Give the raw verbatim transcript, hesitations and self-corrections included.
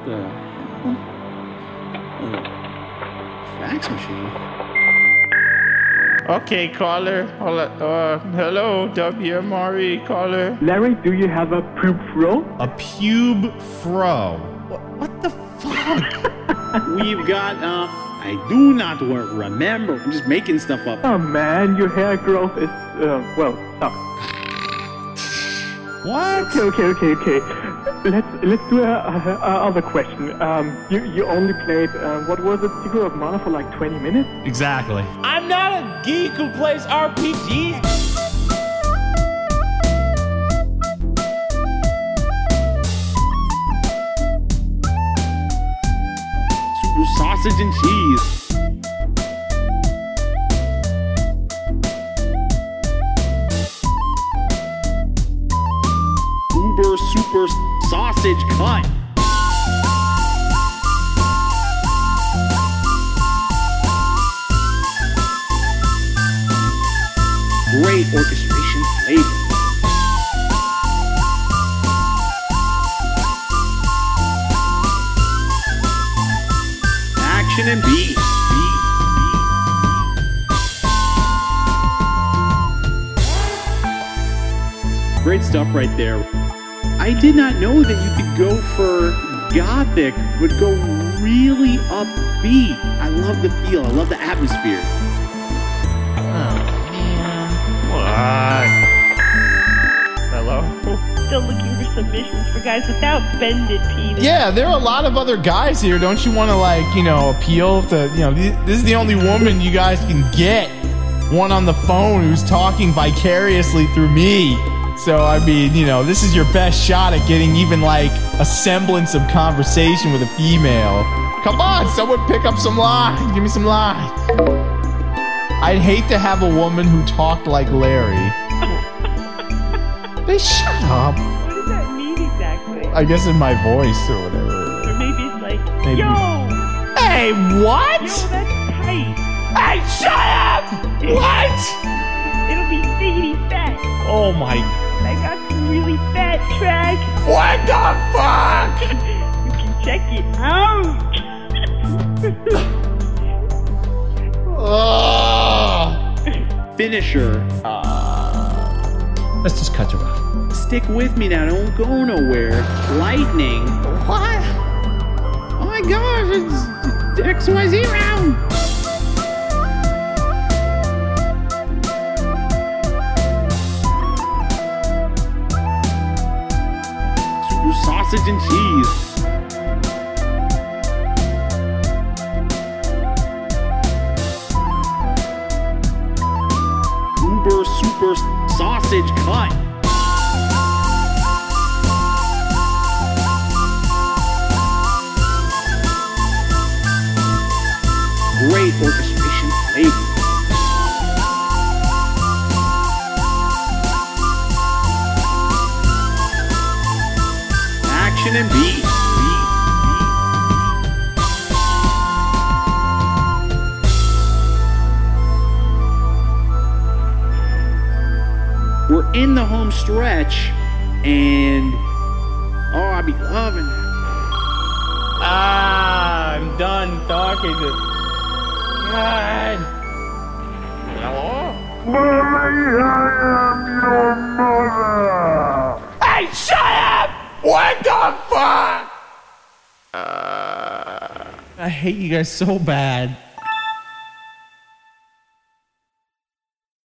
The uh, fax machine. Okay, caller. Hola, uh, hello, W M R E caller. Larry, do you have a poop fro? A pube fro. What, what the fuck? We've got, uh, I do not remember. I'm just making stuff up. Oh man, your hair growth is, uh, well, stop. What? Okay, okay, okay, okay. Let's let's do a, a, a other question. Um, you you only played uh, what was it, Secret of Mana for like twenty minutes? Exactly. I'm not a geek who plays R P Gs. Super sausage and cheese. Uber super sausage cut. Great orchestration flavor. Action and beat. Great stuff right there. I did not know that you could go for gothic, but go really upbeat. I love the feel. I love the atmosphere. Oh, man. What? Hello? Still looking for submissions for guys without bended penis. Yeah, there are a lot of other guys here. Don't you want to, like, you know, appeal to, you know, this is the only woman you guys can get. One on the phone who's talking vicariously through me. So, I mean, you know, this is your best shot at getting even, like, a semblance of conversation with a female. Come on, someone pick up some lines. Give me some lines. I'd hate to have a woman who talked like Larry. They shut up. What does that mean exactly? I guess in my voice or whatever. Or maybe it's like, Maybe. yo! Hey, what? Yo, that's tight. Hey, shut up! What? It'll be diggity fat. Oh my... I got some really fat track. What the fuck? You can check it out. Ugh. Finisher. Let's just cut to rough. Stick with me now. Don't go nowhere. Lightning. What? Oh my gosh, it's X Y Z round. Super sausage and cheese. Uber super sausage cut. Great orchestration flavor. Action and beat. We're in the home stretch, and oh, I be loving it. Ah, I'm done talking to... God. Hello? Mommy, I am your mother! Hey, shut up! What the fuck? Uh... I hate you guys so bad.